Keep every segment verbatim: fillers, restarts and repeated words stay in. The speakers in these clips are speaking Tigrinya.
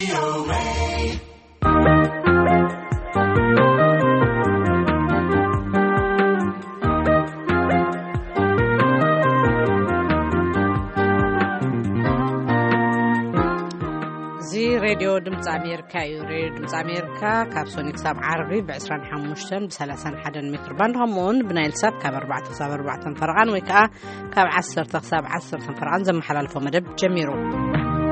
راديو دمت أمريكا يريد دمت أمريكا كابسونيك ساب عربي بعشرين حموشتن بثلاثين حدن متر بان همون بنايل ساب كاب أربعة تساب أربعة فرعان ويكا كاب عشر تساب عشر فرعان زم حلال فمدب جميرو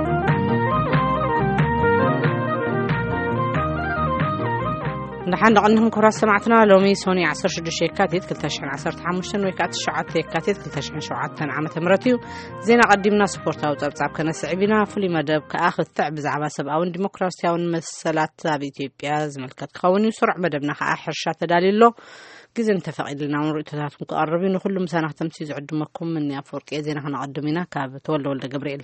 نحن نقولهم كرة سمعتنا لومي سوني عصر شدو شيكاتيت كل تشحن عصر تحمشتن ويكات الشعات تيكاتيت كل تشحن شعاتن عامة مرتيو زينا قدمنا سبورتا وتبتعب كنا سعبنا فلي مدب كأخذ تعب زعبا سبقاون ديمقراسياون مسلات بإثيوبيا زملكت خوني وسرع مدبنا خاحر شات داليلو كيزن اتفاقي لنا ونرؤيتات مقربين وكل مسانة تمسيز عدمكم مني أفوركي زينا هنا قدمنا كابت ولا ولد جبريل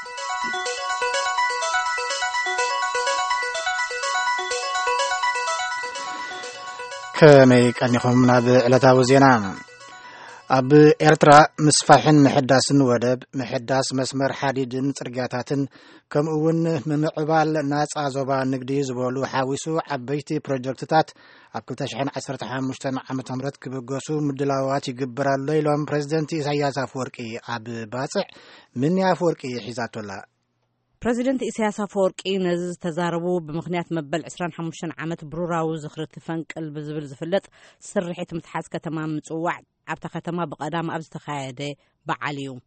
كمي كان يخم ناب علتاو زينا أب إرترا مسفاحن محداسن ودب محداس مسمر حديدن ترجاتاتن كم أون ممعبال ناس عزوبا نقدي زبولو حاوسو عبيتي بروجكتات أبكل تشحن عسرة حامشتن عم تمرت كبقوسو مدلاوات يقبر الليلون بريزيدنت إساياس أفوركي أب باسع من يافوركي حيزاتو الله بريزيدنت إسياس أفوركي نز تزاربو بمخنيات مبل عسران حمشتن عمت بروراو زخرت فنك البزبل زفلت سرحيت متحاسكة تمام متوعد عبتا ختما بقدام أبز تخايدة بعاليو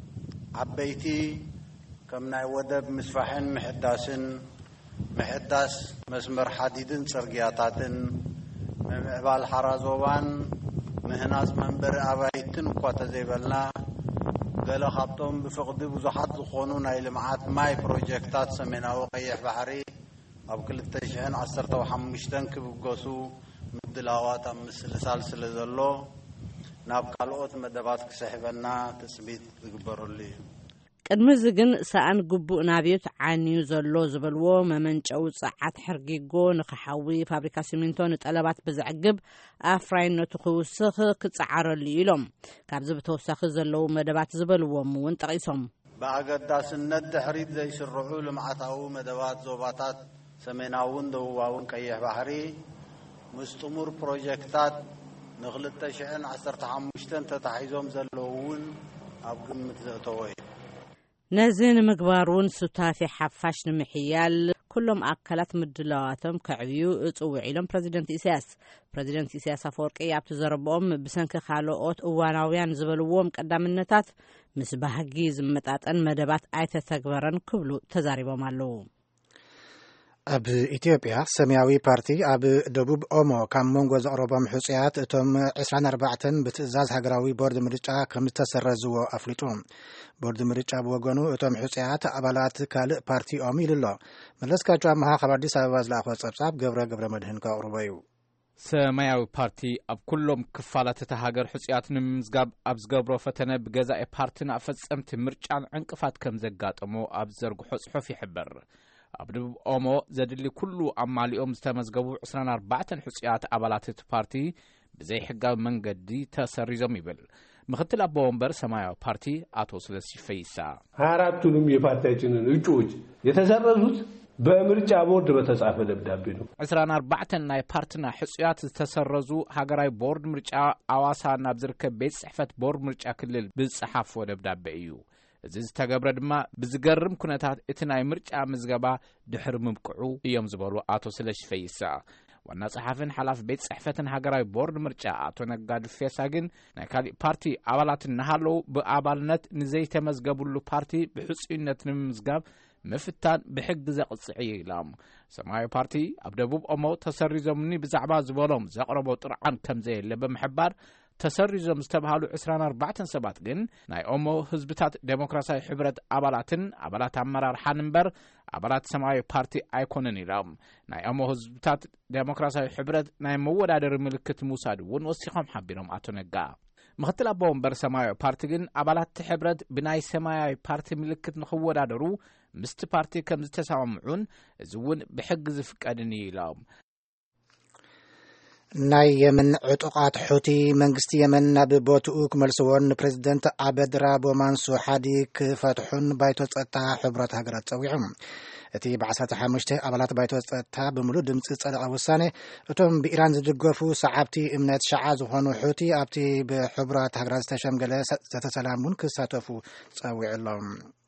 عبيتي كمنا ودب مسفحن محداسن محداس مسمر حديدن سرقياتاتن ممعبال حرازوبان مهناس منبر أبايتن وقوات زيبالنا قال خابتهم بفقد بزحات القانون أي لمعات ماي بروجكتات سمينا وقيح بحري أو كل التشحن عصرت وحمشتن كبقوسو مدلاوات مثل سالسل زلو ناب قالوت مدبات كسحبنا تثبيت يقبروا لي قدم زغن سان غبو نابيت عانيو زلو زبلو ممنጨው صعات حرغيغو نخحوي فابريكا سيمنتون طلبات بزعجب افراين نتخوسخ كصعرل يلوم كابز بتوسخ زلو مدبات زبلوم ون طقيسوم باغداسنت دحريت زي شرعوا لمعتاو مدبات زوباتات سميناون دوواون قيح بحري مستمر بروجكتات نغلط شحن عصرت حمشتن تتحيزهم زلوون أبقم متزغتوي نزين مقبارون ستافي حفاش نمحيال كلهم أكلات مدلواتهم كعبيو اتوعي لهم بريزيدنت إساس بريزيدنت إساس أفوركي يابتو زربهم بسنك خالوات اواناويان زبلوهم قدام النتات مسبهجي زمتات ان مدبات آيت تكبرن كبلو تزاريبهم اللو أب إثيوبيا سمياوي بارتي أب دبوب أومو كم منغو زقربا محوصيات اتم عسران أربعتن بتزاز هقراوي بورد مريجا كم تسرزو أفليتون بورد مريجا بوغنو اتم محوصيات أبالات كال بارتي أومي لله ملسكا جامها خبر دي سابواز لأخوة سبساب قبرا قبرا مدهن كأوروبايو سمياوي بارتي أب كلهم كفالة تهاجر حوصيات نمزقاب أبزقبرو فتنة بجزاء بارتنا أفتصمت مرجعان عنقفات كم زقات أمو أبزرق حوصحو يحبر أبدو أمو زاد اللي كله عماليهم استمزجوا عشرين أربعة حسيات أبلات البارتي بزي حقا من قدي تسريزهم يبل مختل أبومبر سمايا بارتي أتوصل فيسا هاراتونم يفاتيجنن وجوج يتسرزوت بمرجع بورد بتصعف دبدابينو عشرين أربعة ناي بارتنا حسيات تسرزو هاغراي بورد مرجع أواسا نابزرك بيت صحفت بورد مرجع كل بالصحاف ودبدابيو زي تجبر دما بزجرم كنتات اتناي مرجع مزجبا دحر مبقعو يوم زبرو آتو سلش فيسا والناس حافن حلاف بيت صحفتن هاجراي بورد مرجع آتو نقاد فيساجن نكالي بارتي أولات النهالو بأبالنت نزي تمزجبولو بارتي بحسينت نمزجب مفتان بحق زق الصعي لام سماي بارتي أبدبوب أمو تسريزو مني بزعبا زبولهم زقربو طرعان كم زي اللي بمحبار تسريزو مستبهالو عسران أربعة سبات جن ناي أمو حزبتات ديمقراطية حبرت أبلاتن أبلات عمرار حنبر أبلات سماي بارتي أيكونن يرام ناي أمو حزبتات ديمقراطية حبرت ناي مود عدر ملكة موساد ونوسيقهم حبيرهم أتونجا مختل أبوهم بر سماي بارتي جن أبلات حبرت بناي سماي بارتي ملكة نخود عدرو مست بارتي كم تسامعون زون بحجز فكادني يلام ناي يمن عطقات حوتي منغستي يمن ناب بوتوك ملسون بريزيدنت عبد رابو مانسو حديك فتحون بايتو تصطا حبرت هاغرات صويعم እቲ بعشرة وخمسة ኣባላት ባይቶ ጸጥታ ብምሉእ ድምጺ ጸደቐ ውሳኔ እቶም ብኢራን ዝድገፉ ሰዓብቲ እምነት ሸዓ ዝኾኑ ሑቲ ኣብቲ ብሕቡራት ሃገራት ዝተሸምገለ ዘተሰላሙን ክሳተፉ ጸዊዕሎም።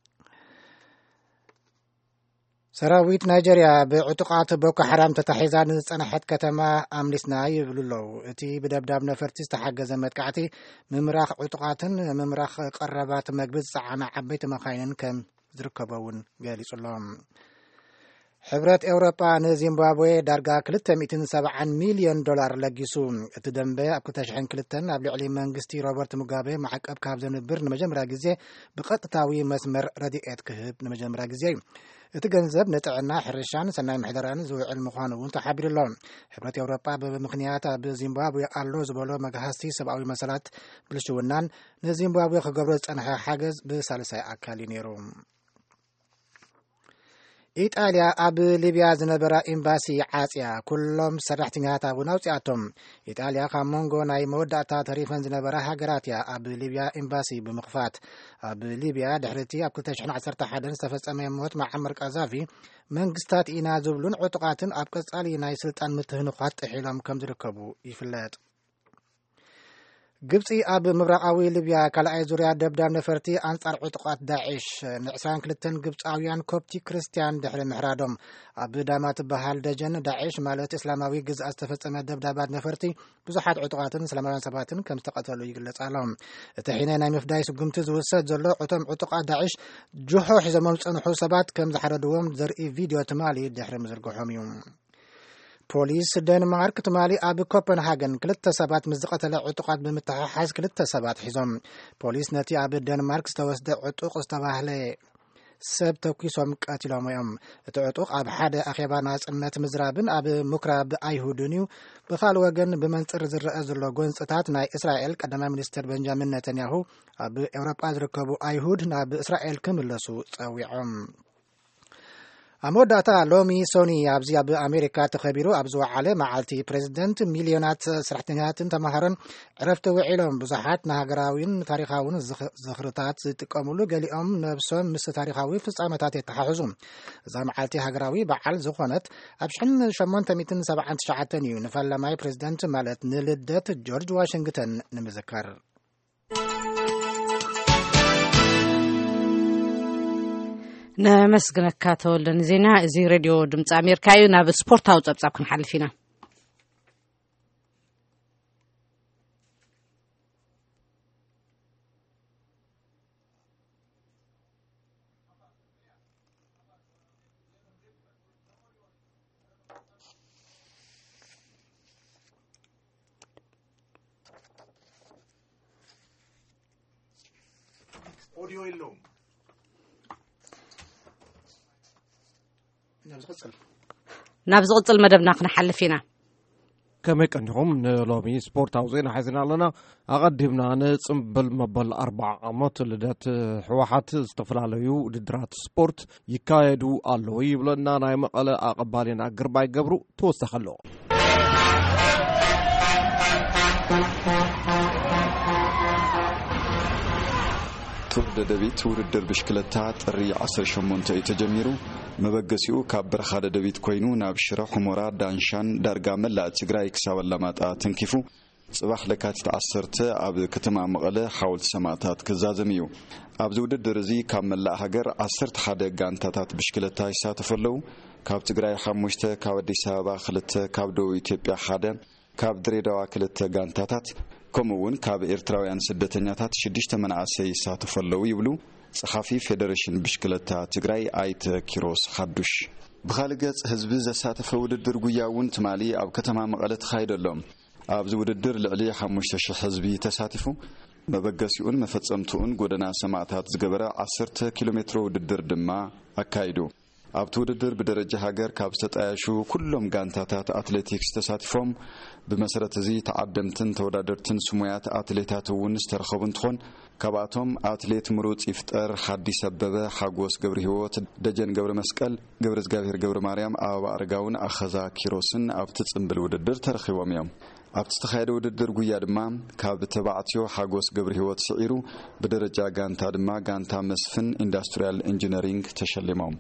ሰራዊት ናይጀርያ ብዕጡቃት ቦኮ ሓራም ተታሒዛ ንጸንሐት ከተማ ኣምሊስና ይብሉለው። እቲ ብደብዳብ ነፈርቲ ዝተሓገዘ መጥቃዕቲ ምምራኽ ዕጡቃትን ምምራኽ ቀረባት መግቢ ዝጸዓና ዓበይቲ መኻይንን ከም ዝርከበውን ገሊጹሎም። ሕብረት ኤውሮጳ ንዚምባብዌ ዳርጋ ክልተ ሚእትን ሰብዓን ሚልዮን ዶላር ለጊሱ። እቲ ደንበ ኣብ ክልተ ሽሕን ክልተን ኣብ ልዕሊ መንግስቲ ሮበርት ሙጋቤ ማዕቀብ ካብ ዘንብር ንመጀመርያ ግዜ ብቐጥታዊ መስመር ረድኤት ክህብ ንመጀመርያ ግዜ እዩ። እቲ ገንዘብ ንጥዕና ሕርሻን ሰናይ ምሕደራን ዝውዕል ምዃኑ እውን ተሓቢሩሎ። ሕብረት ኤውሮጳ ብምክንያት ኣብ ዚምባብዌ ኣሎ ዝበሎ መግሃስቲ ሰብኣዊ መሰላት ብልሽውናን ንዚምባብዌ ክገብሮ ዝጸንሐ ሓገዝ ብሳልሳይ ኣካል እዩ ነይሩ። ኢጣልያ ኣብ ሊብያ ዝነበራ ኤምባሲ ዓጽያ ኩሎም ሰራሕተኛታት እውን ኣውፂኣቶም። ኢጣልያ ካብ መንጎ ናይ መወዳእታ ተሪፈን ዝነበራ ሃገራት እያ ኣብ ሊብያ ኤምባሲ ብምኽፋት። ኣብ ሊብያ ድሕርቲ ኣብ ክልተ ሽሕን ዓሰርተ ሓደን ዝተፈጸመ ሞት መዓመር ቀዛፊ መንግስታት ኢና ዝብሉን ዕጡቃትን ኣብ ቀጻሊ ናይ ስልጣን ምትህንኳት ጥሒሎም ከም ዝርከቡ ይፍለጥ። ግብፂ ኣብ ምብራቃዊ ሊብያ ካልኣይ ዙርያ ደብዳብ ነፈርቲ ኣንጻር ዕጡቃት ዳዒሽ ንዕስራን ክልተን ግብፃውያን ኮፕቲ ክርስቲያን ድሕሪ ምሕራዶም ኣብ ዳማ ትበሃል ደጀን ዳዒሽ ማለት እስላማዊ ግዝኣት ዝተፈጸመ ደብዳባት ነፈርቲ ብዙሓት ዕጡቃትን እስላማውያን ሰባትን ከም ዝተቐተሉ ይግለጽ ኣሎ። እቲ ሒነ ናይ ምፍዳይ ስጉምቲ ዝውሰድ ዘሎ እቶም ዕጡቃት ዳዒሽ ጅሖ ሒዞሞም ዝጸንሑ ሰባት ከም ዝሓረድዎም ዘርኢ ቪድዮ ትማሊ ድሕሪ ምዝርግሖም እዩ። ፖሊስ ደንማርክ ትማሊ ኣብ ኮፐንሃገን ክልተ ሰባት ምስ ዝቐተለ ዕጡቃት ብምትሕሓዝ ክልተ ሰባት ሒዞም። ፖሊስ ነቲ ኣብ ደንማርክ ዝተወስደ ዕጡቕ ዝተባህለ ሰብ ተኪሶም ቀቲሎም እዮም። እቲ ዕጡቕ ኣብ ሓደ ኣኼባ ናጽነት ምዝራብን ኣብ ምኩራብ ኣይሁድን እዩ። ብኻልእ ወገን ብመንጽር ዝረአ ዘሎ ጎንፅታት ናይ እስራኤል ቀዳማይ ሚኒስትር ቤንጃሚን ነተንያሁ ኣብ ኤውሮጳ ዝርከቡ ኣይሁድ ናብ እስራኤል ክምለሱ ጸዊዖም። ኣብ መወዳእታ ሎሚ ሶኒ ኣብዚ ኣብ ኣሜሪካ ተኸቢሩ ኣብ ዝወዓለ መዓልቲ ፕሬዚደንት ሚልዮናት ስራሕተኛታትን ተማሃሮን ዕረፍቲ ውዒሎም ብዙሓት ንሃገራዊን ታሪኻውን ዝኽርታት ዝጥቀሙሉ ገሊኦም ነብሶም ምስ ታሪኻዊ ፍጻመታት የተሓሕዙ። እዛ መዓልቲ ሃገራዊ በዓል ዝኾነት ኣብ ሽሕን ሸሞንተ ሚእትን ሰብዓን ትሽዓተን እዩ ንፈላማይ ፕሬዚደንት ማለት ንልደት ጆርጅ ዋሽንግተን ንምዝካር። ነመስግነካ ተወልደን ዜና እዚ ሬድዮ ድምፂ ኣሜሪካ እዩ። ናብ ስፖርታዊ ጸብጻብ ክንሓልፍ ኢና። ኦዲዮ የለውም። ናብ ዝቕጽል መደብና ክንሓልፍ ኢና። ከመይ ቀኒኹም ንሎሚ ስፖርታዊ ዜና ሓዚና ኣለና። ኣቐዲምና ንጽምብል መበል ኣርባዓ ዓመት ልደት ሕወሓት ዝተፈላለዩ ውድድራት ስፖርት ይካየዱ ኣለዉ ይብለና ናይ መቐለ ኣቐባሊና ግርባይ ገብሩ ተወሳኺ ኣለዎ። ቱር ደደቢት ውድድር ብሽክለታ ጥሪ ዓሰርተ ሸሞንተ እዩ ተጀሚሩ። መበገሲኡ ካብ በረኻ ደደቢት ኮይኑ ናብ ሽረ ሑመራ ዳንሻን ዳርጋ መላእ ትግራይ ክሳብ ኣላማጣ ተንኪፉ ጽባሕ ለካቲት ዓሰርተ ኣብ ከተማ መቐለ ሓወልቲ ሰማዕታት ክዛዘም እዩ። ኣብዚ ውድድር እዚ ካብ መላእ ሃገር ዓሰርተ ሓደ ጋንታታት ብሽክለታ ይሳተፉ ኣለዉ። ካብ ትግራይ ሓሙሽተ፣ ካብ ኣዲስ ኣበባ ክልተ፣ ካብ ደቡብ ኢትዮጵያ ሓደ፣ ካብ ድሬዳዋ ክልተ ጋንታታት ከምኡውን ካብ ኤርትራውያን ስደተኛታት ሽዱሽተ መናእሰይ ይሳተፉ ኣለዉ ይብሉ ጸሓፊ ፌደሬሽን ብሽክለታ ትግራይ ኣይተ ኪሮስ ሓዱሽ። ብኻልእ ገጽ ህዝቢ ዘሳተፈ ውድድር ጉያ እውን ትማሊ ኣብ ከተማ መቐለ ተኻይዱ ኣሎ። ኣብዚ ውድድር ልዕሊ ሓሙሽተ ሽሕ ህዝቢ ተሳቲፉ መበገሲኡን መፈጸምትኡን ጎደና ሰማዕታት ዝገበረ ዓሰርተ ኪሎ ሜትሮ ውድድር ድማ ኣካይዱ። ኣብቲ ውድድር ብደረጃ ሃገር ካብ ዝተጣየሹ ኩሎም ጋንታታት ኣትሌቲክስ ተሳቲፎም ብመሰረት እዚ ተዓደምትን ተወዳደርትን ስሙያት ኣትሌታት እውን ዝተረኸቡ እንትኾን ካብኣቶም ኣትሌት ምሩጽ ይፍጠር፣ ሓዲስ ኣበበ፣ ሓጎስ ገብረ ህይወት፣ ደጀን ገብረ መስቀል፣ ገብረ ዝጋብሔር ገብረ ማርያም፣ ኣበባ ኣረጋውን ኣኸዛ ኪሮስን ኣብቲ ጽምብል ውድድር ተረኺቦም እዮም። ኣብቲ ዝተኻየደ ውድድር ጉያ ድማ ካብ ተባዕትዮ ሓጎስ ገብረ ህይወት ስዒሩ ብደረጃ ጋንታ ድማ ጋንታ መስፍን ኢንዱስትሪያል ኢንጂነሪንግ ተሸሊሞም።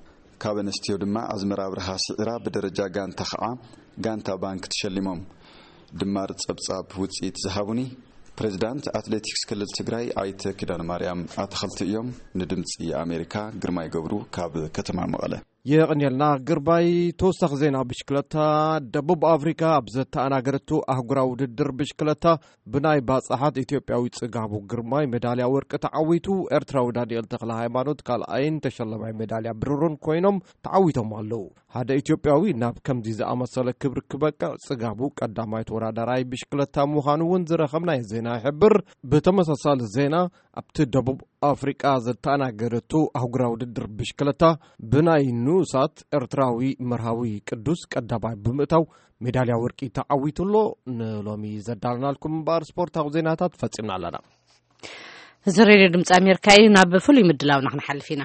كابنستيو دما أزمرا برها سعرا بدرجة غانتا خا غانتا بانك تشلمهم دمار تصبصاب وصيت زهابوني بريزيدنت أتلتيكس كلل تግራይ አይተ ኪዳነ ማርያም አትخلت እዮም ንድምጽ የአሜሪካ ግርማይ ገብሩ ካብ ከተማ መቀለ የቅንየልና ግርባይ ተወሳኽ ዜና ብሽክለታ ደቡብ አፍሪካ አብዘታ አናገረቱ አህጉራው ውድድር ብሽክለታ ብናይ ባጻሓት ኢትዮጵያዊ ጽጋቡ ግርማይ ሜዳልያ ወርቅ ተዓዊቱ ኤርትራዊ ዳንኤል ተክለ ሃይማኖት ካልአይን ተሸለማይ ሜዳልያ ብሩርን ኮይኖም ተዓዊቶም አለው ሓደ ኢትዮጵያዊ ናብ ከምዚ ዝኣመሰለ ክብር ክበቃ ጽጋቡ ቀዳማይ ተወዳዳራይ ብሽክለታ ምዃኑ ውን ዝረኸብና ዜና ይሕብር በተመሳሳለ ዜና ኣብቲ ደቡብ አፍሪካ ዘተናገረቱ አህጉራው ውድድር ብሽክለታ ብናይ ኑሳት ኤርትራዊ መርሃዊ ቅዱስ ቀዳማይ ብምእታው ሜዳልያ ወርቂ ተዓዊቱሎ ንሎሚ ዘዳልናልኩም ባር ስፖርታዊ ዜናታት ፈጽምና ኣለና ዝሬድዮ ድምጽ አሜሪካ ናብ ፍሉይ ምድላው ንሓልፍ ኢና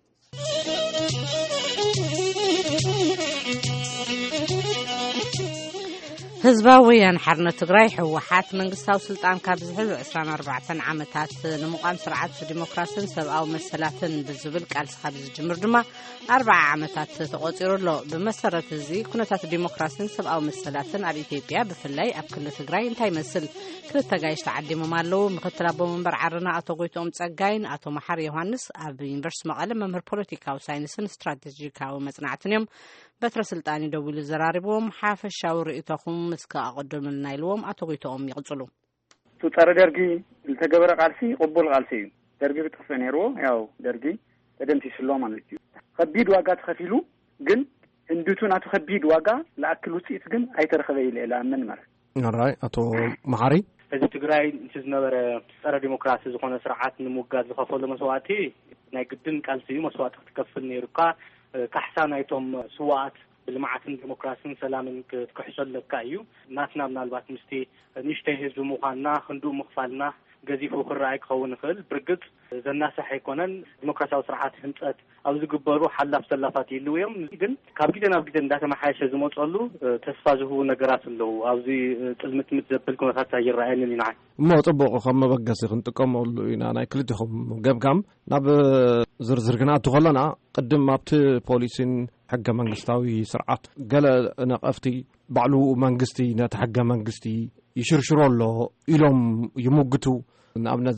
ህዝባዊ ወያነ ሓርነት ትግራይ ሕወሓት መንግስታዊ ስልጣን ካብ ዝሕዝ عشرين أربعة ዓመታት ንሙቃም ስርዓት ዲሞክራሲን ሰብኣዊ መሰላትን ብዝብል ቃልሲ ካብ ዝጅምር ድማ أربعة ዓመታት ተቆፂሩሎ ብመሰረት እዚ ኩነታት ዲሞክራሲን ሰብኣዊ መሰላትን ኣብ ኢትዮጵያ ብፍላይ ኣብ ክልል ትግራይ እንታይ መስል ክልተ ጋይሽ ተዓዲሞም ኣለው ምክትል ኣቦ መንበር ዓረና ኣቶ ጎይቶም ጸጋይን ኣቶ መሓር ዮሐንስ ኣብ ዩኒቨርሲቲ መቐለ መምህር ፖለቲካዊ ሳይንስን ስትራቴጂካዊ መጽናዕትን እዮም በትረ ስልጣን ይደውሉ ዘራሪቦም ሓፈሻው ርእይቶኹም መስካ አቀደምልና ይልዎም አቶ ጎይቶም ይቅጽሉ ተጠረ ደርጊ ተገበረ ቃልሲ ቅቡል ቃልሲ ደርጊ ተፈነሮ ያው ደርጊ ተደምሲ ስሎ ማለት እዩ ከቢድ ዋጋ ተከፊሉ ግን እንድቱና ተከቢድ ዋጋ ለአክል ውጽኢት ግን አይተረከበ ይላል አመን ማለት አራይ አቶ መሐሪ እዚ ትግራይ ዝነበረ ጸረ ዲሞክራሲ ዝኾነ ስርዓት ንሙጋዝ ዝኸፈሉ መስዋዕቲ ናይ ግድን ቃልሲ መስዋዕቲ ትከፍል ነይሩካ ካሕሳናይቶም ስዋዓት بالمعاتن ديمقراطيين سلامن كحشلك ايو ناتنا ምናልባት ምስቲ ንሽተይ ህዝብ ምዃንና ክንዱ ምኽፋልና ገዚፉ ክራይ ክኸውን ይኽእል ብርግጽ ዘናሳሕ ኣይኮነን ዲሞክራሲያዊ ስርዓት ህንጸት ኣብ ዝግበሩ ሓላፍ ሰላፋት ይልውዮም ግን ካብ ግዜ ናብ ግዜ እንዳተማሓየሸ ዝመጸሉ ተስፋ ዝህቡ ነገራት ኣለው ኣብዚ ጥልምት ምትዘብል ኩነታት ይረኣየኒ ኢና እሞ ጽቡቕ ከም መበገሲ ክንጥቀመሉ ኢና ናይ ክልቲኹም ገብጋም ናብ ዝርዝር ግና ትኸለና ቅድም ኣብቲ ፖሊሲን حق منغستاوي سرعات قال نقفتي بعلو منغستي نت حق منغستي يشرشرولو إلهم يموقتو نابنا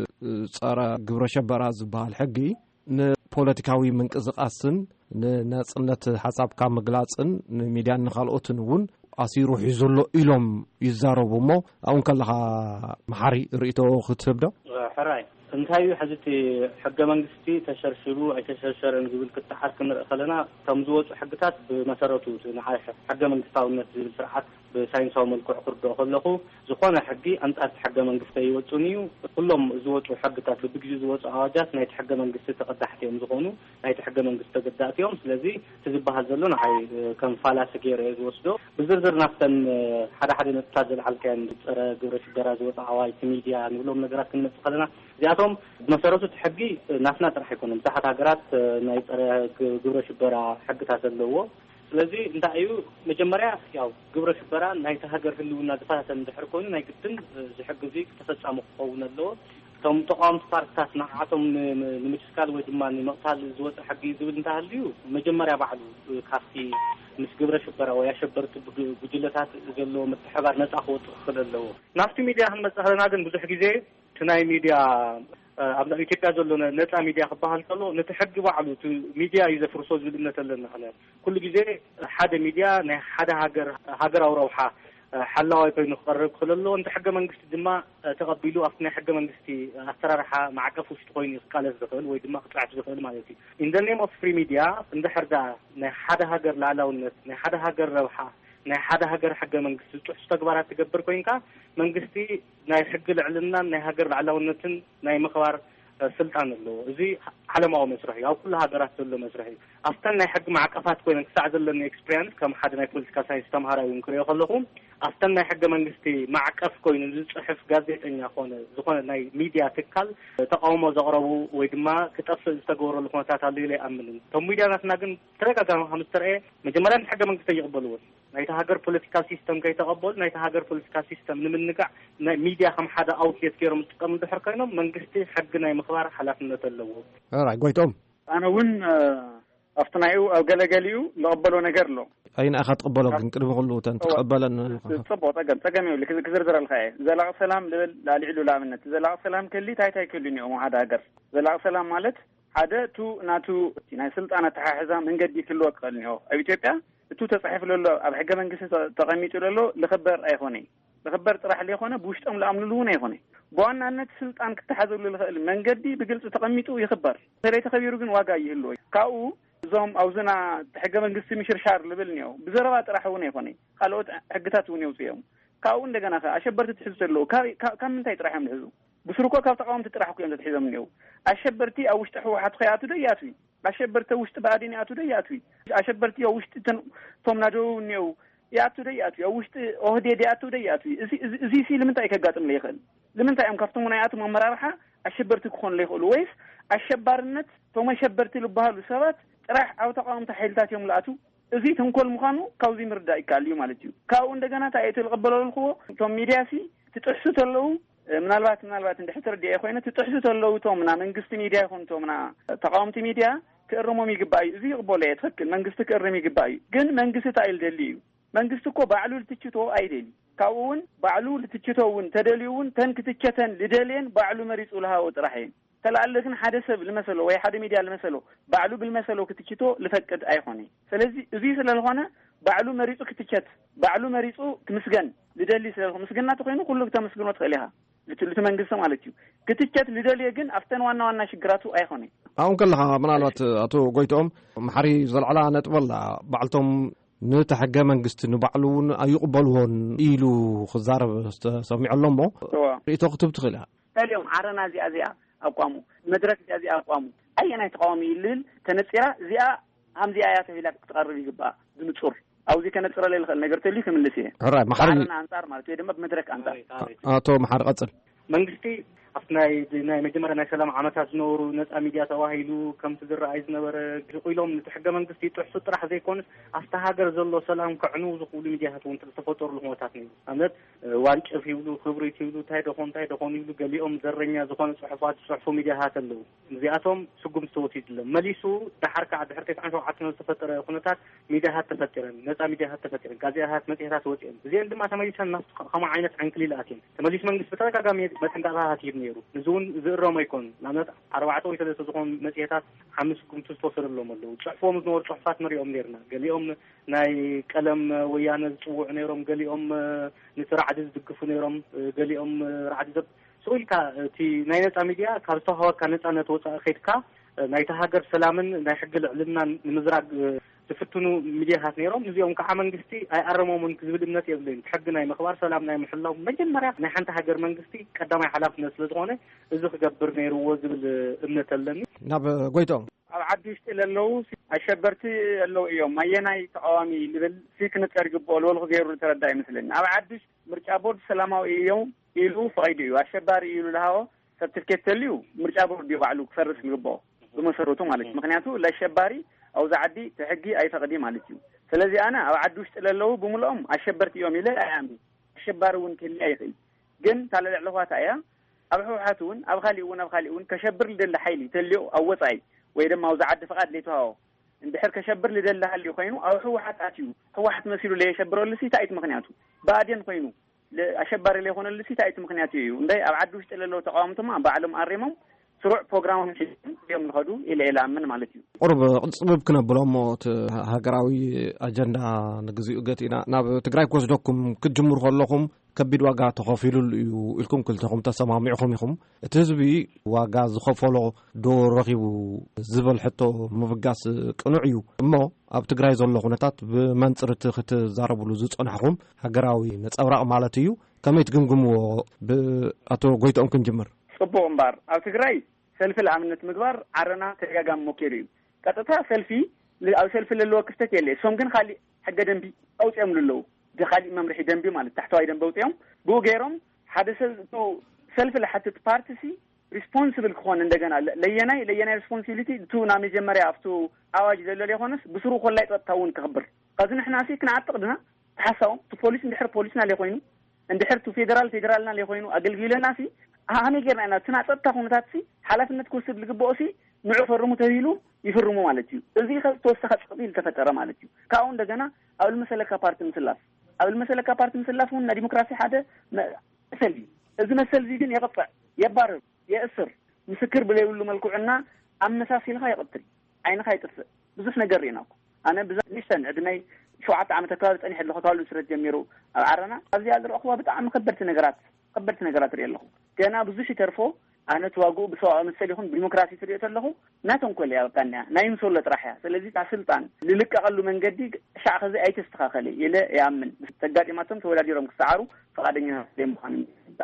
صارا قبر شبراز بالحقي ن بوليتيكاوي منقزقاسن نصنت حساب كام مغلاصن ميديان نخالوتن ون اسيرو حيزولو إلهم يزاربومو اون كلها محاري ريتو ختبدا حراي انتايو حزتي حق منغستي تشرشرو اي تشرشرن زبل كتحر كنر خلنا تمزوط حقتات بمسارته نعاش حق منغستاونت زبل سرعات بساينساو ملكو قردو خلخو زخونه حقي انت حق منغستي يوصونيو كلهم زوطو حقتات ببجي زوط اواجات نايت حق منغستي تقدحتيهم زخونو نايت حق منغستي تقدحتيهم ስለዚህ تزبها زلون هاي كان فالاس غير يوصدو بزرزر نفتن حدا حدا نتاجل حلكان صره غبرش غراز وط اواي ميديا نقولهم نغرات كنصخلنا زياتهم مسارته حقي ناسنا طرح يكون مساحه هاجرات ناي صره غبرش برا حقታት አለዎ ስለዚህ እንዳዩ መጀመሪያ ያው ግብረ ሽበራ ናይ ተሃገር ህልውና ዝፋተ እንድሕር ኮይኑ ናይ ግድን ዝሕግዚ ተፈጻሙ ቆውን አለዎ ቶም ተቋም ፓርቲታት ናዓቶም ንምስካል ወይ ድማ ንመቅታል ዝወጽ حق ዝብል እንታህልዩ መጀመሪያ ባዕሉ ካፍቲ ምስ ግብረ ሽበራ ወይ ያሸበርት ጉጅለታት ዘሎ መተሐባር ነጻ ኸወጥ ክለለዎ ናፍቲ ሚዲያ ህመጽኸለና ግን ብዙሕ ግዜ ትናይ ሚዲያ ኣብ ኢትዮጵያ ዘሎ ነጻ ሚዲያ ክባሃል ከሎ ነተሐግ ባዕሉ ሚዲያ ይዘፍርሶ ዝብልነት ኣለና ኸለ ኩሉ ግዜ ሓደ ሚዲያ ናይ ሓደ ሃገር ሃገራዊ ረውሓ حلاوي كاين نقرب خللو انت حق منغستي دما تقبلوا افنا حق منغستي استرارحه معقف وسط كوين قالز دخل ወይ ድማ ቅጥዓት ዝኽእል ማለት እዩ in the name of free media እንደሕርዳ ናይ ሓደ ሃገር ላዕላውነት ናይ ሓደ ሃገር ረብሓ ናይ ሓደ ሃገር حق መንግስቲ ጥሕስ ተግባራት ትገብር ኮይንካ መንግስቲ ናይ ሕግ ልዕልና ናይ ሃገር ላዕላውነትን ናይ ምኽባር ስልጣን አለው እዚ ዓለማዊ መስርሕ ያው ኩሉ ሃገራት ዘሎ መስርሕ ኣፍተን ናይ ሕግ ማዕቀፋት ኮይነን ክሳዕ ዘለነ ኤክስፒሪየንስ ከም ሓደ ናይ ፖለቲካ ሳይንስ ተምሃራዊ እንክሪዮ ከለኹም ኣፍተን ናይ ሕግ መንግስቲ ማዕቀፍ ኮይኑ ዝጽሕፍ ጋዜጠኛ ኾነ ዝኾነ ናይ ሚዲያ ትካል ተቃውሞ ዘቕረቡ ወይ ድማ ክጠፍእ ዝተገበረሉ ኩነታት ኣሎ ኢለ ኣምንን ቶም ሚድያናትና ግን ተረጋጋሚ ከም ዝተርአየ መጀመርያ ሕግ መንግስቲ ይቕበልዎ ናይቲ ሃገር ፖለቲካል ሲስተም ከይተቐበሉ ናይቲ ሃገር ፖለቲካል ሲስተም ንምንጋዕ ናይ ሚዲያ ከም ሓደ ኣውትሌት ገይሮም ዝጥቀሙ ድሕር ኮይኖም መንግስቲ ሕግ ናይ ምኽባር ሓላፍነት ኣለዎ ኣራይ ጎይቶም ኣነ እውን أفتنايو أو جلجليو لقبلوا نجرلو أين أخذ قبله من كل مغلو تنتقبلا صبوا تجمع تجمع اللي كذا كذا در الخير زلاق سلام لا لعلو لا منت زلاق سلام كلي تاي تاي كلني أو هذا أجر زلاق سلام مالت هذا تو ناتو يعني سلط أنا تحاحزا من قد يكل وقت قالني أو أبي تبقى تو تصحيف له أبي حاجة من قصة تقميت له لخبر أيخوني لخبر طرح لي أخونا بوشت أم لأمن لونه أيخوني بوان أنا سلط أنا كتحذر له من قد بقلت تقميته يخبر ترى تخبيره جن واقعي له كاو زوم أو زنا حاجة من قصة مشر شعر لبلنيو بزرعات راحوني يخوني خلوت حاجتات ونيوسيهم كاون دجنا خا أشبرت تحس له كا كم من تيت راح يملحزو بسرقة كاو تقاوم تترحكوا يوم تحزم منيو أشبرتي أو اشتحوا حد خياطو دياتوي أشبرت وشت بعدين ياتو دياتوي أشبرتي أو وشت تن توم نجو نيو ياتو دياتوي أو وشت أهدي دياتو دياتوي زي زي سي لمن تأيك قاتم ليخل لمن تأيم كفتم مناياتو ممرارحة أشبرت كون ليخل ويس أشبرنت توم أشبرتي لبهالو سبات راح أو تقاوم تحيلتات يوم لاتو زي تنقل مخانو كاوزي مرداي كاليو مالتيو كاو عندنا تأيت القبلوا الخو توم ميدياسي تتحسوا له ምናልባት ምናልባት እንደ ሕተር ዲያ ኮይነ ትጥሕሱ ተለውቶ ምና መንግስት ሚዲያ ይኹንቶ ምና ተቃውምቲ ሚዲያ ክእርሞም ይግባዩ እዚ ይቅበሉ የትክክል መንግስት ክእርም ይግባዩ ግን መንግስት ታይል ደልዩ መንግስት እኮ ባዕሉ ልትችቶ አይደል ካውን ባዕሉ ልትችቶውን ተደልዩውን ተንክትቸተን ልደልን ባዕሉ መሪጹ ለሃው ጥራሐይን ተላልክን ሓደ ሰብ ለመሰሎ ወይ ሓደ ሚዲያ ለመሰሎ ባዕሉ بالመሰሎ ክትችቶ ልፈቅድ አይሆነ ስለዚህ እዚ ስለሆነ ባዕሉ መሪጹ ክትቸት ባዕሉ መሪጹ ክምስገን ልደሊ ስለሆነ ምስገናት ኮይኑ ሁሉ ተመስግኖ ተኸሊሃ لتلت منجلس مالتيو كتجت لدليل جن أفتن وانا وانا شجراتو أيخوني. أون كلها من الوقت أتو قيتهم محري زلعلا نتولى بعلتهم نتحجى منجست نبعلون أيقبلون إيلو خزار سمع اللمو. ريتو كتب تخلها. اليوم عرنا زي أزي أقوامو مدرسة زي أزي أقوامو أي أنا تقومي الليل تنسيرة زي هم زي آيات في لك تقرب يجبا دمتشور. أو زي كانت ترى لي نقدر تقول لك من اللي فيه. هراء محل. أنا أنصار مالتي دم بمدرك أنصار. آه تو محل قصر. መንግስቲ አፍናይ ናይ መጀመሪያ ናይ ሰላም ዓመታት ዝነበሩ ነፃ ሚድያ ተዋሂሉ ከም ትዝረአይ ዝነበረ ቆይሎም ንትሕገ መንግስቲ ጥሕሱ ጥራሕ ዘይኮንስ ኣፍታ ሃገር ዘሎ ሰላም ክዕኑ ዝኽእሉ ሚድያታት እውን ተፈጠሩ ልሞታት ነው ማለት ዋንጭፍ ይብሉ ክብሪት ይብሉ ታይ ደኾን ታይ ደኾን ይብሉ ገሊኦም ዘረኛ ዝኾነ ጽሑፋት ጽሑፉ ሚድያታት ኣለው እዚኣቶም ስጉም ተወሲድ ለም መሊሱ ድሓርካ ድሕርቲ ዓንሾ ዓትነ ተፈጠረ ኩነታት ሚድያታት ተፈጠረን ነፃ ሚድያታት ተፈጠረን ጋዜጣታት መጽሔታት ወጽአን እዚን ድማ ተመሊሰን ናፍ ከማ ዓይነት ዓንክሊላትን ተመሊስ መንግስቲ በተደጋጋሚ መጥንቃቃት ይብነሩ ንዙን ዝረማ ይኮን ናነት አርባዕተ ወይ ሰለስተ ዝኾን መጽሔታት ሓሙስ ጉምቱ ተወሰደሎም ኣለው ጽሑፎም ዝነበሩ ጽሑፋት ንሪኦም ነርና ገሊኦም ናይ ቀለም ወያነ ዝጽውዑ ነይሮም ገሊኦም ንስራዕድ ዝድግፉ ነይሮም ገሊኦም ራዕድ ስኡልካ እቲ ናይ ነፃ ሚድያ ካብ ዝተዋሃበካ ነፃነት ወፃኢ ኸይድካ ናይታ ሃገር ሰላምን ናይ ሕጊ ልዕልና ንምዝራግ ዝፍትኑ ሚድያታት ነይሮም እዚኦም ከዓ መንግስቲ ኣይኣረሞምን ክዝብል እምነት የብለይን ሕጊ ናይ ምኽባር ሰላም ናይ ምሕላው መጀመርያ ናይ ሓንቲ ሃገር መንግስቲ ቀዳማይ ሓላፍነት ስለዝኾነ እዚ ክገብር ነይርዎ ዝብል እምነት ኣለኒ ናብ ጎይቶም ኣብ ዓዲ ውሽጢ ለለው ኣሸበርቲ ኣለው እዮም ማየናይ ተቃዋሚ ልብል ሲክነጠር ግቦል ወልኹ ገይሩ ተረዳ ይመስለኒ ኣብ ዓዲ ምርጫ ቦርድ ሰላማዊ እዮም ኢሉ ፈቂዱ እዩ ኣሸባሪ ኢሉ ለሃዎ ሰርቲፊኬት ተልዩ ምርጫ ቦርድ ይባዕሉ ክፈርስ ልግቦ በመሰረቱ ማለት ምክንያቱ ለአሸባሪ أو زعدي تحقي أي تقديم على اليوم. فلذي أنا أو عدوش تللو بملهم أشبرت يوم إلى أيامي. أشبرون كل أي خيل. جن تعال العلاقات أيا. أبحو حاتون أب خاليون أب خاليون كشبر لدل حيلي تليو أو وصعي. وإذا ما وزعد فقط لتهاو. إن بحر كشبر لدل حيلي خينو أو هو حت أتيو. هو حت مسيره ليه شبر ولا سي تأيت مخنياته. بعدين خينو. أشبر اللي هون اللي سي تأيت مخنياته. وندي أو عدوش تللو تقاومته ما بعلم أريمهم. سرع برنامج اليوم الغدو إلى إلى من مالتيو. قرب صبب كنا بلومات هاجراوي أجندة نجزي أجتنا ناب تجري كوس دوكم كجمهور خلهم كبير واقع تخافيلو لكم كلتهم تسمع معهم يخم تهزبي واقع زخافلو دور رقيب زبل حتى مفقاس قنوعيو ما أب تجري زلوا خناتات بمنطقة خت زارب ولزوج أنحهم هاجراوي نتصورع مالتيو كم يتجمجموا بأتو قيت أمكن جمر. صبوا أمبار أو تجري سلف العملة مقبار عرنا ترجع مكيريو كتتها سلفي أو سلف اللي هو كفتة اللي سمكن خالي حاجة دنبي أو تعمل له ده خالي ممرحي دنبي مال تحت وايد دنبي وتيهم بو غيرهم حدث تو سلف اللي حتى بارتسي responsible كون عندنا لينا لينا responsibility تو نامي جمري أفتو أواجد اللي يخونس بسرو خلا يتطاون كخبر قصدنا إحنا ناسي كنا عتقدنا تحسوا تو بوليس ندحر بوليسنا اللي يخوينو ندحر تو فيدرال فيدرالنا اللي يخوينو أقل جيلنا ناسي أهم يجرنا أن تناطط تكون تاتسي حالة إن تكون سد لقبوسي ንዑ ፈርሙ ተቢሉ ይፈርሙ ማለት እዩ እዚ ከተወሰኸ ጽቅቢል ተፈጠረ ማለት እዩ ካው እንደገና አብል መሰለካ ፓርቲ ምስላፍ አብል መሰለካ ፓርቲ ምስላፍ እና ዲሞክራሲ ሓደ ሰልቢ እዚ መሰልዚ ግን ይቀጥዕ يبارد يأسر مسكر بليولو ملكوعنا أمساسيلها يقتل عينها يطفئ بزح نقرينا أنا بزح نشتن عدني شو عط عم تكالت أني حد لخطال وسرد جميرو عرنا أبزي هذا الأخوة بتاع مخبرت نقرات خبرت نقرات ريال له كان بزش ترفو أنا تواجو بسوا مسليهم ديمقراطي سرية له ناتهم كل يا كنا نايم سولة راحة سلذي تاع سلطان للك أقل من جدي شعخ زي أي تستخاخلي يلا يأمن تجاري ما تم تولى ديرهم كسعرو فقادين ديم خانم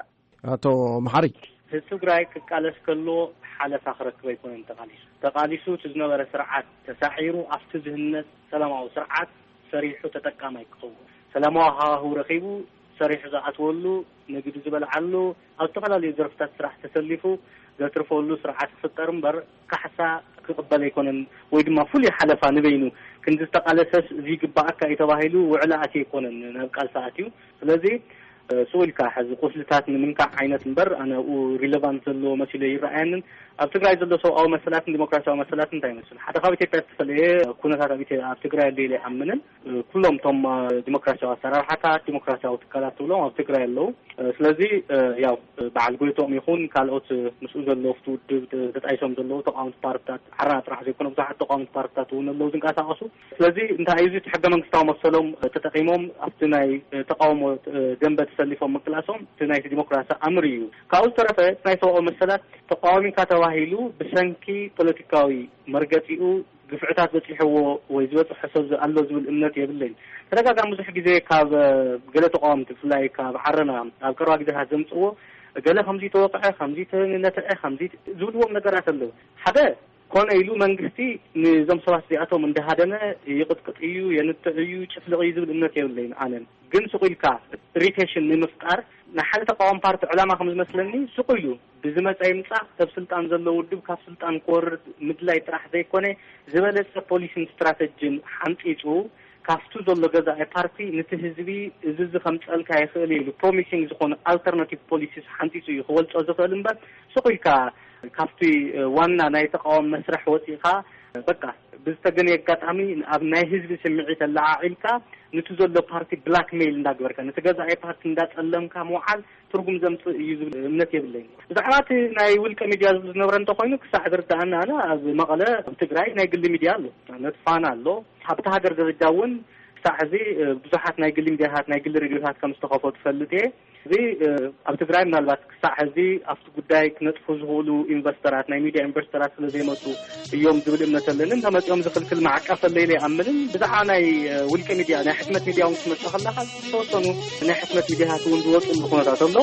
أتو محري ትግራይ ክቃለስ ከሎ ሓለፍ አኽረክበ ይኮን ተቃሊሱ ተቃሊሱ ትዝነበረ ስርዓት ተሳሒሩ አፍቲ ዝህነት ሰላማዊ ስርዓት ሰሪሑ ተጠቃማይ ክኸውን ሰላማዊ ሃዋህው ረኺቡ ሰሪሑ ዝኣትወሉ ንግዲ ዝበልዓሉ ኣብ ዝተፈላለዩ ዘርፍታት ስራሕ ተሰሊፉ ዘትርፈሉ ስርዓት ክፍጠር እምበር ካሕሳ ክቕበል ኣይኮነን ወይ ድማ ፍሉይ ሓለፋ ንበይኑ ክንዲ ዝተቃለሰስ እዚ ግባእካ የተባሂሉ ውዕላ ኣት ኣይኮነን ናብ ቃልሳ ኣትዩ ስለዚ سؤالك حزب قصلتات من كع عينات البر أنا وريليفانت اللو مثلا يرأين أفتكر إذا لو أو مسألة ديمقراطية أو مسألة نتاعي مثلا حتى خابتي تفصليه كنا هذا بيت أفتكر اللي اللي أمنن كلهم تم ديمقراطية وصراحة حتى ديمقراطية وتكالات لهم أفتكر اللو سلزي يا بعد قلتهم يكون كالوت مسؤول اللو فتود تتعيشهم اللو تقام بارتات حرات راح يكونوا بتاعت تقام بارتات ونلو زين كاسة عصو سلزي أنت عايز تحقق من استوى مسلهم تتقيمهم أفتناي تقاوم جنبت سلفهم مكلاسهم تناي ديمقراطية أمريو كأول طرفه تناي سواء مسألة تقاوم كاتواهيلو بسنكي بوليتيكاوي مرقتيو قفعتات بتحو ويزوت حسب الله زول الإمنات يبلين تلقى كان مزح جزء كاب قلة تقاوم تفلاي كاب حرنا كاب كروا جزء هزمت أو قلة خمسة توقع خمسة نتأ خمسة زود هو مقدرات له حدا كون يلو منقستي نظام صلاح زياتو من دهادنا يقطق ايو ينتعيو شفل غيزو الامنات يولين عنن قن سقيل كاف ريتيشن من مفقار نحل تقوام بارت علامة خمس مسلني سقيلو بزمت اي مصع تب سلطان زلو ودب كاف سلطان كور مدلا يتراح زي كونه زبالة بوليسين استراتيجين حنطيتو كافتو زلو غزا اي بارتي نتهزبي زز خمس الكا يخلي بروميسينج زخون الترناتيف بوليسيس حنطيتو يخول تزفل انبا سقيل كا كافتي وانا ناي تقاوم مسرح وثيقه بقى بزتجن يقطعمي اب ناي حزب سمعيت اللاعيلكا نتزول بارتي بلاك ميل እንዳግበርካ ነተገዛ አይ ፓርቲ እንዳጸለምካ ሞዓል ትርጉም ዘምጽ ይዝብ እምነት የብለኝ ዛዕማት ናይ ውልቀ ሚዲያ ዝነበረ እንተኮይኑ ክሳዕ ድርዳና አና ኣብ መቀለ ትግራይ ናይ ግሊ ሚዲያ ኣሎ ነጥፋና ኣሎ ሓብታ ሃገር ደረጃውን ሳሕዚ ብዙሓት ናይ ግሊ ሚዲያታት ናይ ግሊ ሬድዮታት ከም ዝተኸፈቱ ፈልጤ እዚ ኣብ ትግራይ ምናልባት ክሳሕዚ ኣብቲ ጉዳይ ክነጥፉ ዝኽእሉ ኢንቨስተራት ናይ ሚዲያ ኢንቨስተራት ስለዘይመፁ እዮም ዝብል እምነት ኣለንን ተመፂኦም ዝኽልክል ማዕቀፍ ኣለይ ኣይኣምንን ብዛዕባ ናይ ውልቀ ሚድያ ናይ ሕትመት ሚድያ እውን ክትመጽእ ከለካ ዝተወሰኑ ናይ ሕትመት ሚድያታት እውን ዝወፅሉ ኩነታት ኣሎ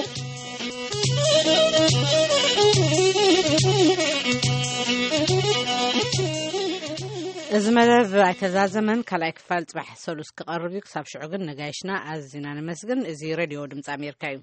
እዚ መደብ ኣይተዛዘመን ካልኣይ ክፋል ጽባሕ ሰሉስ ክቐርብ እዩ ክሳብ ሽዑ ግን ነጋይሽና ኣዝና ንመስግን እዚ ሬድዮ ድምፂ ኣሜሪካ እዩ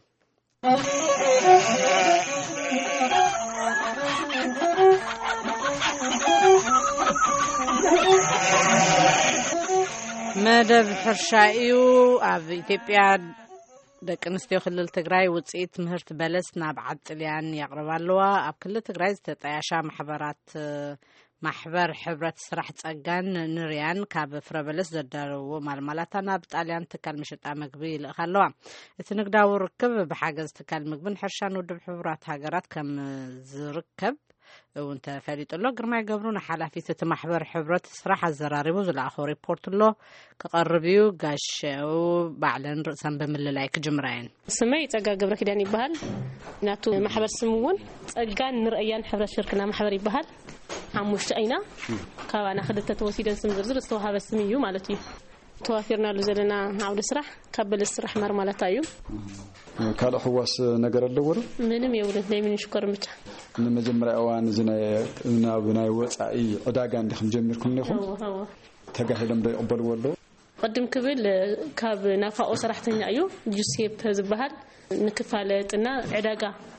መደብ ሕርሻ እዩ ኣብ ኢትዮጵያ ደቂ ኣንስትዮ ክልል ትግራይ ውፅኢት ምህርቲ በለስ ናብ ዓጥልያን ያቕርባ ኣለዋ ኣብ ክልል ትግራይ ዝተጣያሻ ማሕበራት ማሕበር ሕብረት ስራሕ ጸጋን ንርያን ካብ ፍረበለስ ዘዳለዎ ማልማላታ ናብ ጣልያን ትካል መሸጣ ምግቢ ይልእኻ ኣለዋ እቲ ንግዳዊ ርክብ ብሓገዝ ትካል ምግብን ሕርሻን ውድብ ሕቡራት ሃገራት ከም ዝርከብ እውን ተፈሊጡሎ ግርማይ ገብሩ ንሓላፊት እቲ ማሕበር ሕብረት ስራሕ ኣዘራሪቡ ዝለኣኾ ሪፖርት ኣሎ ክቐርብ እዩ ጋሸው ባዕለን ርእሰን ብምልላይ ክጅምራየን ስመይ ጸጋ ገብረ ኪዳን ይበሃል ናቱ ማሕበር ስም እውን ጸጋን ንርአያን ሕብረት ሽርክና ማሕበር ይበሃል ሓሙሽተ አይና ካባና ክልተ ተወሲደን ስም ዝርዝር ዝተዋሃበ ስም እዩ ማለት እዩ ተዋፊርና ሉ ዘለና ዓውደ ስራሕ ካበለ ስራሕ ማርማላታ እዩ ካልእ ሕዋስ ነገር ኣለዎ ምንም የውለት ናይ ምን ሽኮር ምቻ ንመጀመርያ እዋን ዝናይ ናብ ናይ ወጻኢ ዕዳጋ እንዲኹም ጀሚርኩም ነኹም ተጋሂሎም ዶ ይቕበልዎ ኣሎ قدم كبل كاب نفاق سرحتنا أيو جسيب زبهال نكفالتنا عداقة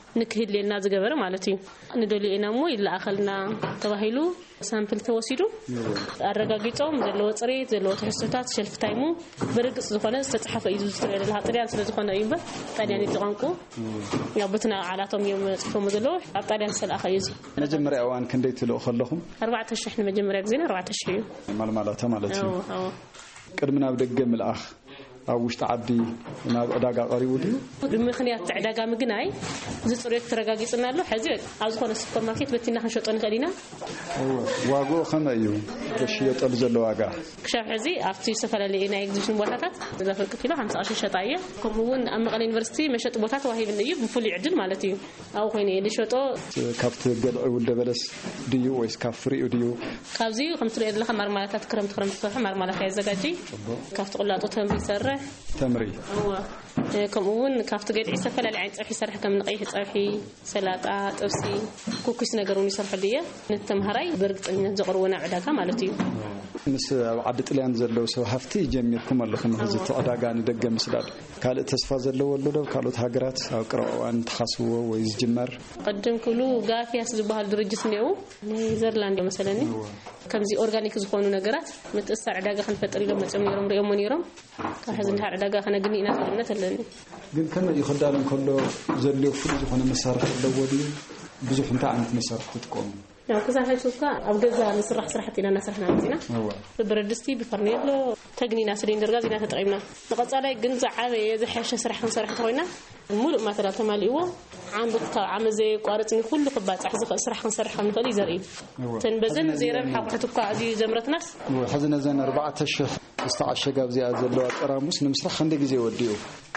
ንክህልልና ዝገበረ ማለት እዩ ንደልየና ሞ ይላኣኸልና ተባሂሉ ሳምፕል ተወሲዱ አረጋግጦም ዘለዎ ጽሬት ዘለዎ ተሕስቶታት ሸልፍ ታይሙ በርግጽ ዝኾነ ዝተጻሐፈ እዩ ዝተረለ ጣልያን ስለ ዝኾነ እዩ ጣልያን ይጥቋንቁ ያው በትና ዓላቶም እዮም ጽፎም ዘሎ ኣብ ጣልያን ሰላኸ እዩ መጀመሪያ ዋን ክንደይ ትልኦ ከለኹም አርባዕተ ሺህ መጀመሪያ ግዜና አርባዕተ ሺህ እዩ ማልማላታ ማለት እዩ ቅድምና ብደገ መልአኽ ኣብ ውሽጢ ዓዲ ናብ ዕዳጋ ቀሪቡ ድዩ ብምኽንያት ዕዳጋ ምግናይ ዝጽሬት ተረጋጊጽና ኣሎ ሕዚ ኣብ ዝኾነ ሱፐርማርኬት በቲና ክንሸጦ ንኽእሊና ዋጋኡ ከመይ እዩ ዝሽየጠሉ ዘሎ ዋጋ ክሻብ ሕዚ ኣብቲ ዝተፈላለዩ ናይ ኤግዚቢሽን ቦታታት ዘፈርቅ ኪሎ ሃምሳ ቅርሺ ሸጣ እየ ከምኡውን ኣብ መቐለ ዩኒቨርሲቲ መሸጢ ቦታ ተዋሂብን እዩ ብፍሉይ ዕድል ማለት እዩ ኣብ ኮይነ ልሸጦ ካብቲ ገልዒ ውልደ በለስ ድዩ ወይስ ካብ ፍሪኡ ድዩ ካብዚ ከም ትሪኦ ዘለኻ ማርማላታት ክረምቲ ክረምቲ ዝሰርሑ ማርማላታ የዘጋጂ ካብቲ ቁላጦ ተምሪ ይሰርሕ ተምሪ ከምኡውን ካብቲ ገድዒ ዝተፈላለዩ ዓይነት ፀብሒ ይሰርሕ ከም ንቀይሕ ፀብሒ ሰላጣ ጥብሲ ኩኪስ ነገሩን ይሰርሑ ድየ ንተምሃራይ በርግጠኝነት ዘቕርቡ ናብ ዕዳጋ ማለት እዩ ምስ ኣብ ዓዲ ጥልያን ዘለው ሰብ ሃፍቲ ጀሚርኩም ኣለኹም ህዚ ዕዳጋ ንደገ ምስዳድ ካልእ ተስፋ ዘለዎ ኣሎ ዶ ካልኦት ሃገራት ኣብ ቅርአዋን ተኻስብዎ ወይ ዝጅመር ቅድም ክብሉ ጋፊያስ ዝበሃል ድርጅት ነው ኔዘርላንድ መሰለኒ ከምዚ ኦርጋኒክ ዝኾኑ ነገራት ምትእስሳር ዕዳጋ ክንፈጥር ኢሎም መፅኦም ነይሮም ሪኦም ነይሮም ካብ ሕዚ ንሃር ዕዳጋ ከነግኒ ኢና ተቀምነት ኣለኒ ግን ከመይ ይኸዳለን ከሎ ዘልዩ ፍሉይ ዝኾነ መሳርሒ ኣለዎ ድዩ ብዙሕ እንታይ ዓይነት መሳርሒ ትጥቀሙ ያው ከዛሐሱካ ኣብ ገዛ ንስራሕ ስራሕቲ ኢና እናሰርሕና መፂና ብብረድስቲ ብፈርኔሎ ተግኒና ሲሊንደር ጋዝ ኢና ተጠቂምና ንቐጻላይ ግን ዝዓበየ ዝሐሸ ስራሕ ክንሰርሕ ተኮይና ሙሉእ ማተሪያል ተማሊእዎ ዓንብት ካብ ዓመዘ ቋርጽኒ ኩሉ ክባጻሕ ዝኽእል ስራሕ ክንሰርሕ ከም ንኽእል ይዘርኢ ተንበዘን ዘይረብሓ ኩሕትኳ እዚ ዘምረትናስ ሕዝነ ዘን ኣርባዕተ ሺህ ዝተዓሸገ ኣብዚኣ ዘለዋ ጠራሙስ ንምስራሕ ክንደይ ግዜ ወዲኡ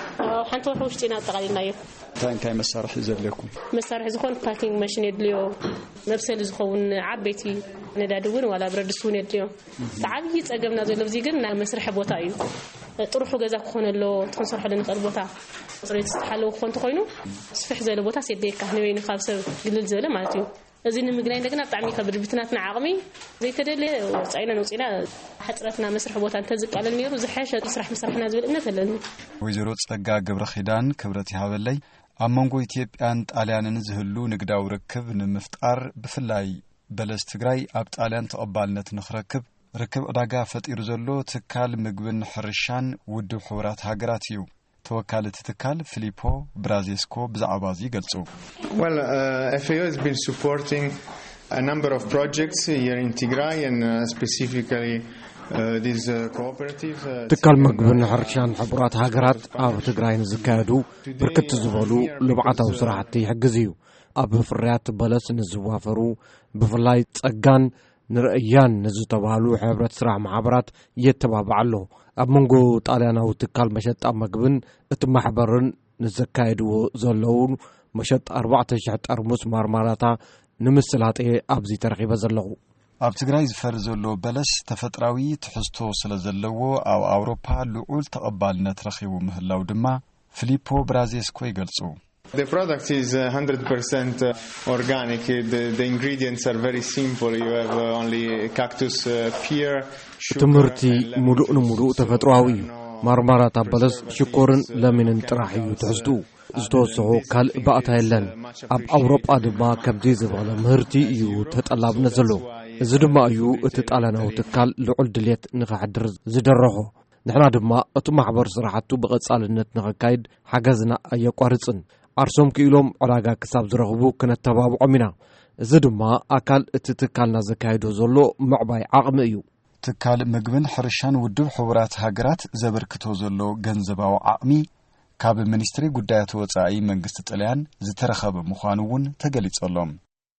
ሓንቲ ወርሒ ውሽጢና ኣጠቃሊልናዮ እንታይ እንታይ መሳርሒ ዘለኩም መሳርሒ ዝኾን ፓኪንግ ማሽን የድልዮ መብሰሊ ዝኸውን ዓበይቲ ነዳድውን ዋላ ብረድስውን የድልዮ ዓብዪ ፀገምና ዘሎ ብዚ ግን ናይ መስርሒ ቦታ እዩ ጥሩሑ ገዛ ክኾነሎ ትክንሰርሐሉ ንኽእል ቦታ ፅሬት ዝተሓለወ ክኾን ተኮይኑ ስፍሕ ዝበለ ቦታ የድልየካ ንበይኑ ካብ ሰብ ግልል ዝበለ ማለት እዩ እዚ ንምግናይ እንደገና ብጣዕሚ ከብድ ብትናትና ዓቕሚ ዘይተደለየ ወፃኢና ነውፂና ሕፅረትና መስርሒ ቦታ እንተዝቃለል ነይሩ ዝሐሸ ስራሕ መስርሕና ዝብል እምነት ኣለኒ ወይዘሮ ፀጋ ገብረ ኺዳን ክብረት ይሃበለይ ኣብ መንጎ ኢትዮጵያን ጣልያንን ዝህሉ ንግዳዊ ርክብ ንምፍጣር ብፍላይ በለስ ትግራይ ኣብ ጣልያን ተቐባልነት ንኽረክብ ርክብ ዕዳጋ ፈጢሩ ዘሎ ትካል ምግብን ሕርሻን ውድብ ሕብራት ሃገራት እዩ ተወካሊ ትካል ፊሊፖ ብራዜስኮ ብዛዕባ እዚ ገልጹ Well, uh, F A O has been supporting a number of projects here in Tigray and uh, specifically uh, these uh, cooperatives ትካል ምግብን ሕርሻን ሕብራት ሃገራት ኣብ ትግራይ ዝካየዱ ብርክት ዝበሉ ልምዓታዊ ስራሕቲ ይሕግዝ እዩ ኣብ ፍርያት በለስ ንዝዋፈሩ ብፍላይ ፀጋን ንርአያን ንዝተባሃሉ ሕብረት ስራሕ ማሕበራት የተባብዓሉ ኣብ መንጎ ጣልያናዊ ትካል መሸጣ ምግብን እቲ ማሕበርን ንዘካየድዎ ዘለዉ መሸጥ ኣርባዕተ ሺህ ጠርሙስ ማርማላታ ንምስላጤ ኣብዚ ተረኺበ ዘለኹ ኣብ ትግራይ ዝፈሪ ዘሎ በለስ ተፈጥራዊ ትሕዝቶ ስለ ዘለዎ ኣብ ኣውሮፓ ልዑል ተቐባልነት ረኺቡ ምህላው ድማ ፊሊፖ ብራዜስኮ ይገልጹ The product is one hundred percent organic. The, the ingredients are very simple. You have only cactus uh, pear, sugar. ትምህርቲ ሙሉእ ንሙሉእ ተፈጥሯዊ እዩ ማርማላታ በለስ ሽኮርን ለሚንን ጥራሕ እዩ ትሕዝቱ ዝተወሰኹ ካልእ ባእታ የለን ኣብ ኣውሮጳ ድማ ከምዚ ዝበለ ምህርቲ እዩ ተጠላብነት ዘሎ እዚ ድማ እዩ እቲ ጣልያናዊ ትካል ልዑል ድሌት ንኽሕድር ዝደረኾ ንሕና ድማ እቲ ማሕበር ስራሕቱ ብቐጻልነት ንኽካይድ ሓገዝና ኣየቋርፅን ኣርሶም ክኢሎም ዕዳጋ ክሳብ ዝረኽቡ ክነተባብዖም ኢና እዚ ድማ ኣካል እቲ ትካልና ዘካይዶ ዘሎ ምዕባይ ዓቕሚ እዩ ትካል ምግብን ሕርሻን ውድብ ሕብራት ሃገራት ዘበርክቶ ዘሎ ገንዘባዊ ዓቕሚ ካብ ሚኒስትሪ ጉዳያት ወጻኢ መንግስቲ ጣልያን ዝተረኸበ ምዃኑ እውን ተገሊጸሎም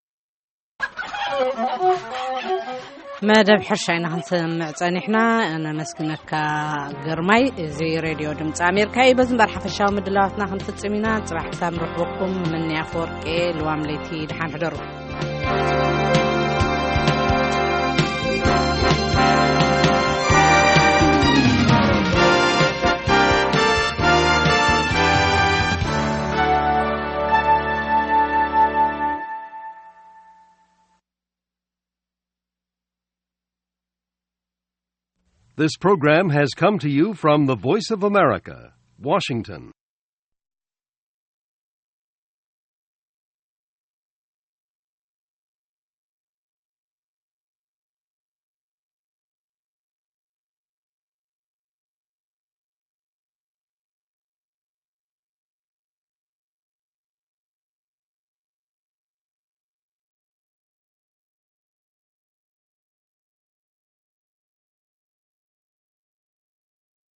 መደብ ሕርሻ ኢና ክንሰምዕ ፀኒሕና ነመስግነካ ግርማይ እዚ ሬድዮ ድምፂ ኣሜሪካ እዩ በዚ እምበር ሓፈሻዊ ምድላዋትና ክንፍፅም ኢና ፅባሕ ክሳብ ንረኽበኩም ምንያ ፈወርቄ ልዋም ለይቲ ድሓን ሕደሩ This program has come to you from the Voice of America, Washington.